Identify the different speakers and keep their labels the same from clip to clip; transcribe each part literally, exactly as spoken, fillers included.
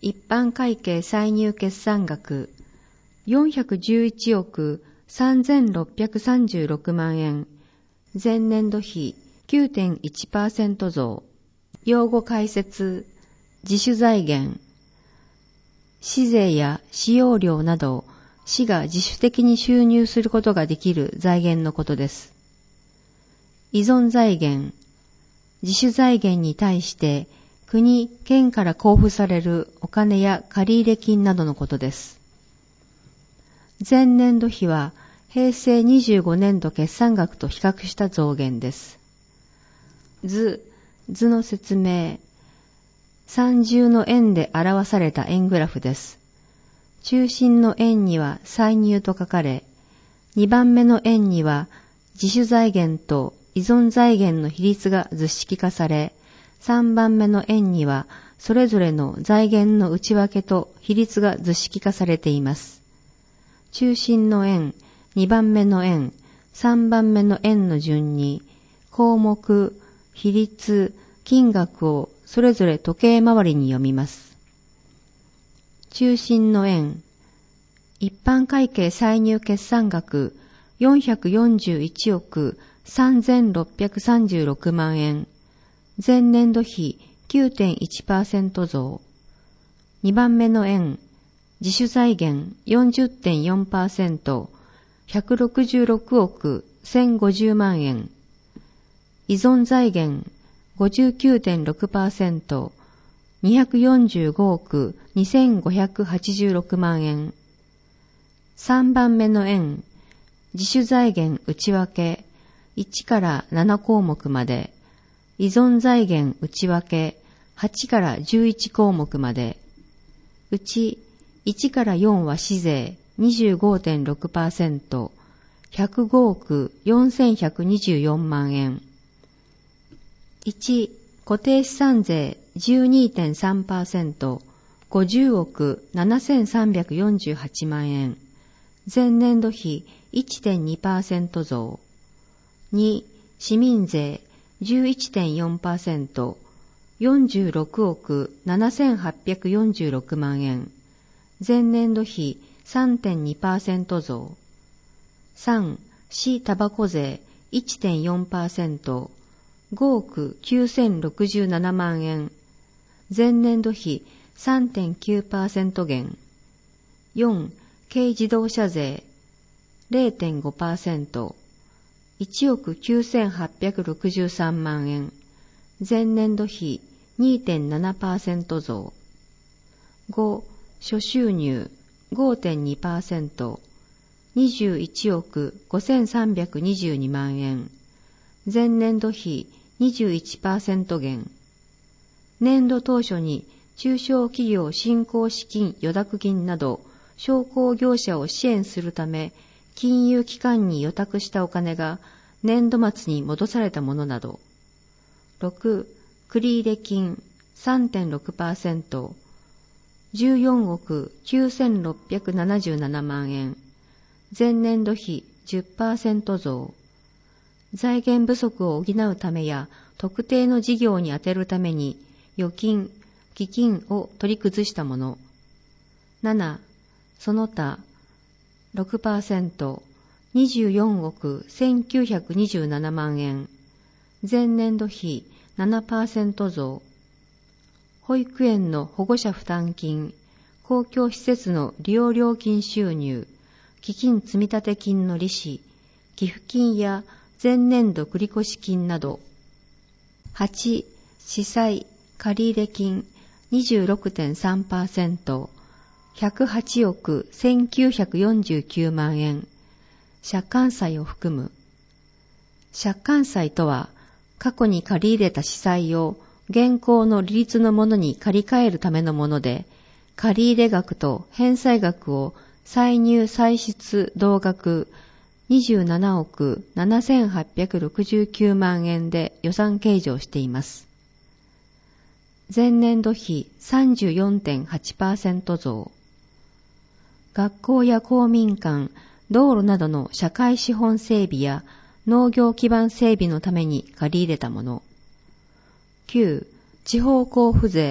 Speaker 1: 一般会計歳入決算額よんひゃくじゅういちおくさんぜんろっぴゃくさんじゅうろくまんえん、前年度比 きゅうてんいちパーセント 増。用語解説。自主財源。市税や使用料など市が自主的に収入することができる財源のことです。依存財源。自主財源に対して国・県から交付されるお金や借入金などのことです。前年度比は平成にじゅうごねんど決算額と比較した増減です。図、図の説明。三重の円で表された円グラフです。中心の円には歳入と書かれ、にばんめの円には自主財源と依存財源の比率が図式化され、さんばんめの円にはそれぞれの財源の内訳と比率が図式化されています。中心の円、にばんめの円、さんばんめの円の順に項目、比率、金額をそれぞれ時計回りに読みます。中心の円、一般会計歳入決算額よんひゃくよんじゅういちおくさんぜんろっぴゃくさんじゅうろくまんえん、前年度比 きゅうてんいちパーセント 増。にばんめの円、自主財源 よんじゅってんよんパーセント、ひゃくろくじゅうろくおくせんごじゅうまんえん。依存財源 ごじゅうきゅうてんろくパーセント、にひゃくよんじゅうごおくにせんごひゃくはちじゅうろくまんえん。さんばんめの円、自主財源内訳いちからななこうもくまで、依存財源内訳はちからじゅういちこうもくまで、うちいちからよんは市税 にじゅうごてんろくパーセント、ひゃくごおくよんせんひゃくにじゅうよんまんえん。いち、固定資産税 じゅうにてんさんパーセント、ごじゅうおくななせんさんびゃくよんじゅうはちまんえん。前年度比 いってんにパーセント 増。に、市民税 じゅういちてんよんパーセント、よんじゅうろくおくななせんはっぴゃくよんじゅうろくまんえん。前年度比 さんてんにパーセント 増。さん、市タバコ税 いってんよんパーセント、ごおくきゅうせんろくじゅうななまんえん。前年度比 さんてんきゅうパーセント 減。よん、軽自動車税 れいてんごパーセント、いちおくきゅうせんはっぴゃくろくじゅうさんまんえん。前年度比 にてんななパーセント 増。ご、諸収入 ごてんにパーセント、にじゅういちおくごせんさんびゃくにじゅうにまんえん。前年度比 にじゅういちパーセント 減。年度当初に中小企業振興資金余託金など商工業者を支援するため金融機関に預託したお金が年度末に戻されたものなど。ろく、繰入金 さんてんろくパーセント、じゅうよんおくきゅうせんろっぴゃくななじゅうななまんえん。前年度比 じゅっパーセント 増。財源不足を補うためや特定の事業に充てるために預金、基金を取り崩したもの。なな、その他 ろくパーセント、にじゅうよんおくせんきゅうひゃくにじゅうななまんえん。前年度比 ななパーセント 増。保育園の保護者負担金、公共施設の利用料金収入、基金積立金の利子、寄付金や前年度繰越金など。はち、市債、借入金 にじゅうろくてんさんパーセント、ひゃくはちおくせんきゅうひゃくよんじゅうきゅうまんえん。借款債を含む。借款債とは、過去に借り入れた市債を現行の利率のものに借り換えるためのもので、借入額と返済額を歳入歳出同額にじゅうななおくななせんはっぴゃくろくじゅうきゅうまんえんで予算計上しています。前年度比 さんじゅうよんてんはちパーセント 増。学校や公民館、道路などの社会資本整備や農業基盤整備のために借り入れたもの。きゅう、地方交付税。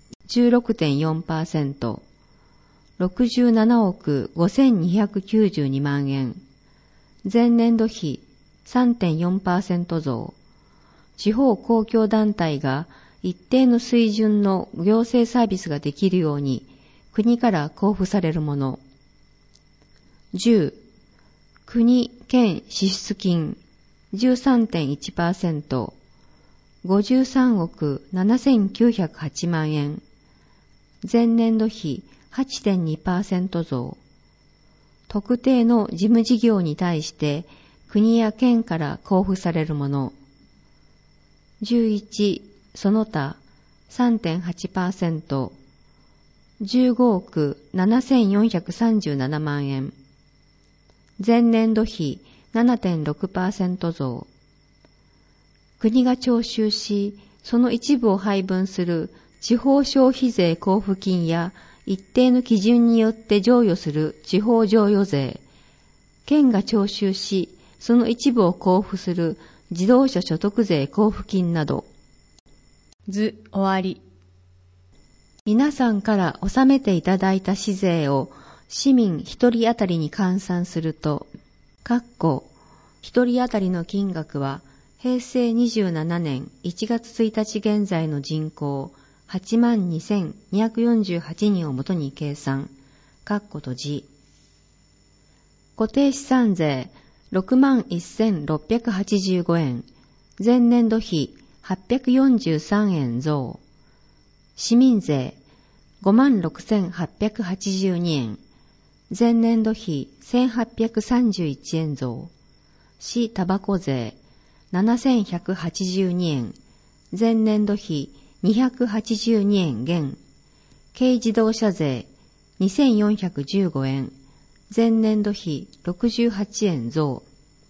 Speaker 1: じゅうろくてんよんパーセント、ろくじゅうななおくごせんにひゃくきゅうじゅうにまんえん、前年度比 さんてんよんパーセント 増。地方公共団体が一定の水準の行政サービスができるように国から交付されるもの。じゅう、国・県支出金 じゅうさんてんいちパーセント、ごじゅうさんおくななせんきゅうひゃくはちまんえん、前年度比 はちてんにパーセント 増。特定の事務事業に対して国や県から交付されるもの。じゅういち、その他 さんてんはちパーセント、じゅうごおくななせんよんひゃくさんじゅうななまんえん、前年度比 ななてんろくパーセント 増。国が徴収し、その一部を配分する地方消費税交付金や一定の基準によって剰余する地方剰余税、県が徴収し、その一部を交付する自動車所得税交付金など。図終わり。皆さんから納めていただいた市税を市民一人当たりに換算すると、括弧一人当たりの金額は平成にじゅうななねんいちがつついたち現在の人口はちまんにせんにひゃくよんじゅうはちにんをもとに計算。括弧閉じ。固定資産税ろくまんせんろっぴゃくはちじゅうごえん、前年度比はっぴゃくよんじゅうさんえん増。市民税ごまんろくせんはっぴゃくはちじゅうにえん、前年度比せんはっぴゃくさんじゅういちえん増。市タバコ税ななせんひゃくはちじゅうにえん、前年度比にひゃくはちじゅうにえん減。軽自動車税にせんよんひゃくじゅうごえん、前年度比ろくじゅうはちえん増。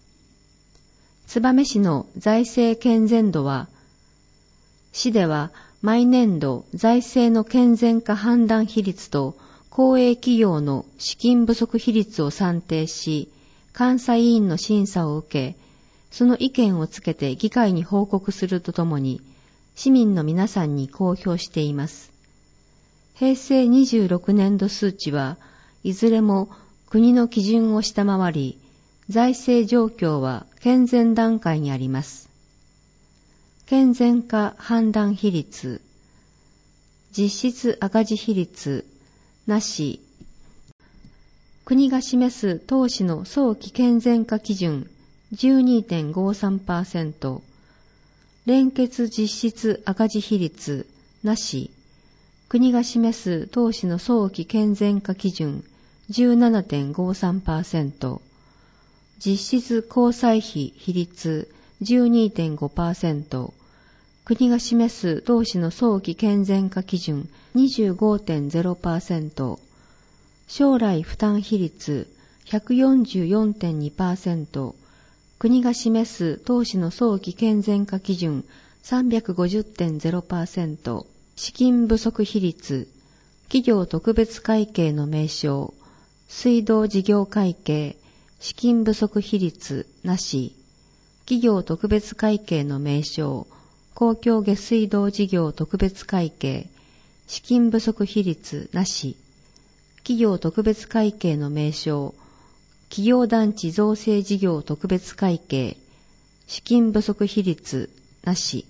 Speaker 1: 燕市の財政健全度は、市では毎年度財政の健全化判断比率と公営企業の資金不足比率を算定し、監査委員の審査を受け、その意見をつけて議会に報告するとともに、市民の皆さんに公表しています。平成にじゅうろくねん度数値はいずれも国の基準を下回り、財政状況は健全段階にあります。健全化判断比率、実質赤字比率、なし。国が示す投資の早期健全化基準 じゅうにてんごさんパーセント、連結実質赤字比率、なし。国が示す投資の早期健全化基準 じゅうななてんごさんパーセント、実質交際費比率 じゅうにてんごパーセント、国が示す投資の早期健全化基準 にじゅうごてんゼロパーセント、将来負担比率 ひゃくよんじゅうよんてんにパーセント、国が示す投資の早期健全化基準 さんびゃくごじゅってんゼロパーセント、資金不足比率、企業特別会計の名称、水道事業会計、資金不足比率なし。企業特別会計の名称、公共下水道事業特別会計、資金不足比率なし。企業特別会計の名称、企業団地造成事業特別会計、資金不足比率なし。